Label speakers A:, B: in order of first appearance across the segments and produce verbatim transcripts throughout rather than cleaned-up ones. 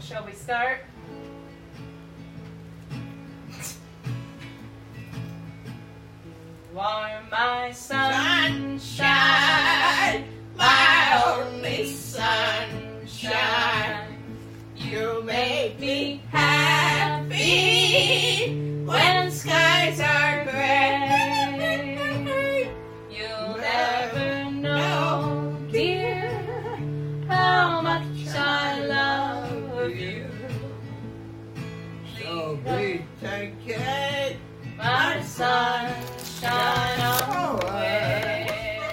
A: Shall we start? You are my sunshine, my only sunshine. You make me happy when skies are gray. You'll never know, dear, how much I love you.
B: So please take it,
A: My sunshine away.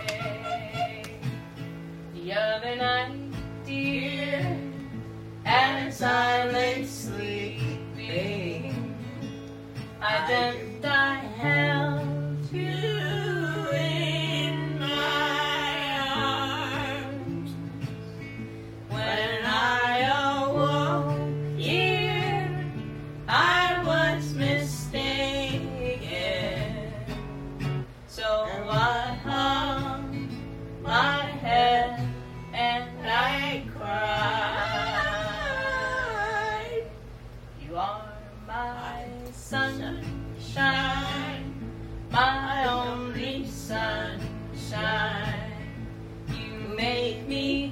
A: The other night, dear, as I lay sleeping, I dreamt I held you in my arms. When I awoke here, I was mistaken. So I hung my head and I cried. You are my sunshine, my only sunshine. You make me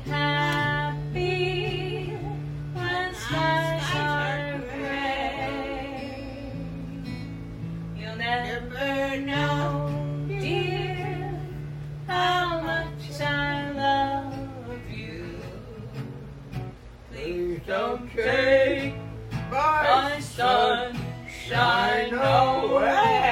A: happy when skies are gray. You'll never know, dear, how much I love you.
B: please don't take
A: My
B: my
A: sunshine
B: away.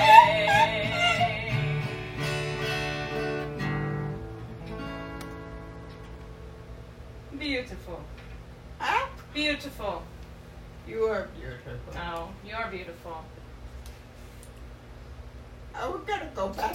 A: Beautiful.
B: Huh?
A: Beautiful.
B: You are beautiful.
A: Oh, you're beautiful.
B: Oh, we're gonna go back